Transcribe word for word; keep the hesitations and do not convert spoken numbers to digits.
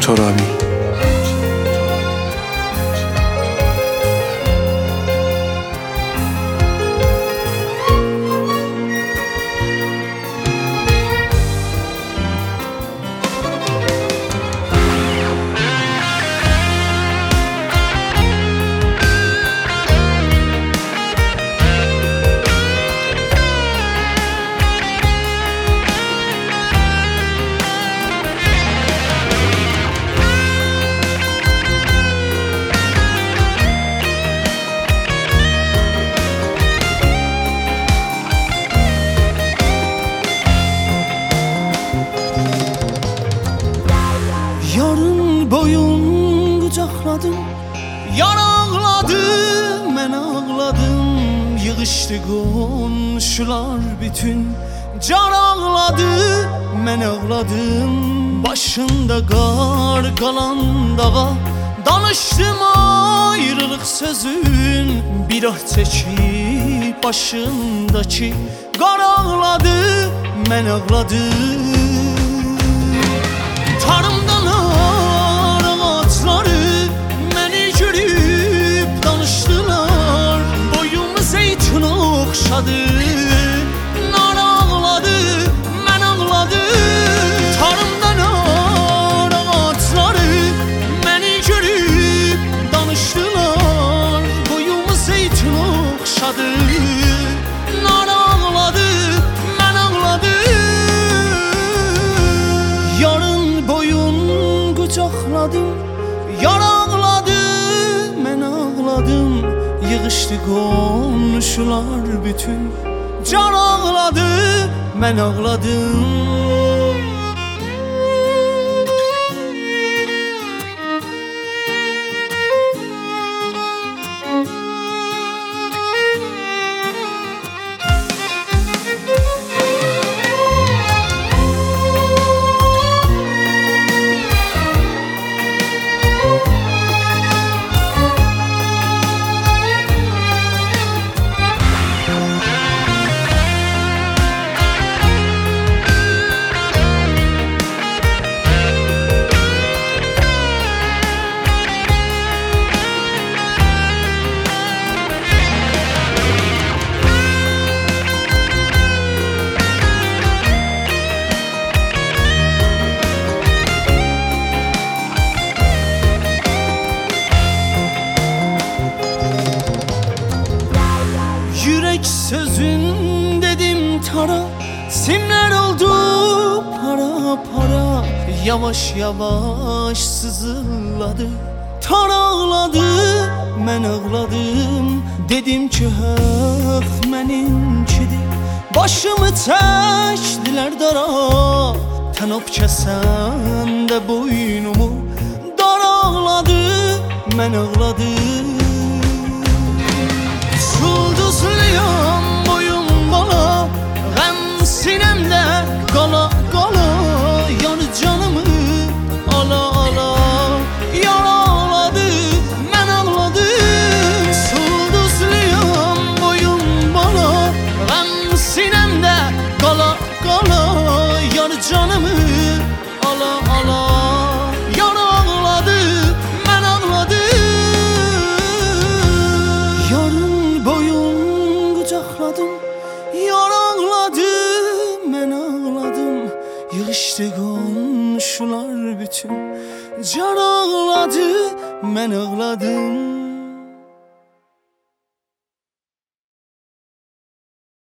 ترابی. Yarın boyun qucaqladım, yar ağladı, mən ağladım. Yığışdı qonşular bütün, can ağladı, mən ağladım. Başında qar qalan dağa, danışdım ayrılıq sözün. Bir ah çəkib başındakı qar ağladı, mən ağladım. Tarımdan ar ağaçları məni görüb danışdılar. Boyumu zeytun oxşadı, nar ağladı, mən ağladım. Tarımdan ar ağaçları məni görüb danışdılar. Boyumu zeytun oxşadı, nar ağladı, mən ağladım. Yarın boyun qucaqladım, yar ağladı, mən ağladım. Yığışdı qonşular bütün, can ağladı, mən ağladım. Yürek sözün dedim tara, simler oldu para para. Yavaş yavaş sızılladı, tar ağladı, mən ağladım. Dedim ki haq məninkidir, başımı çəkdilər dara. Tənab kəsən də boynumu dar ağladı, mən ağladım. Sulduzluyum boyum bala, gəm sinemdə qala qala. Yar canımı ala ala, yar ağladı, mən ağladım. Sulduzluyum boyum bala, gəm sinemdə qala qala. Yar canımı ala ala, yar ağladı, mən ağladım. Yarın boyun qucaqladım, yar ağladı, mən ağladım. Yığışdı qonşular bütün, can ağladı, mən ağladım.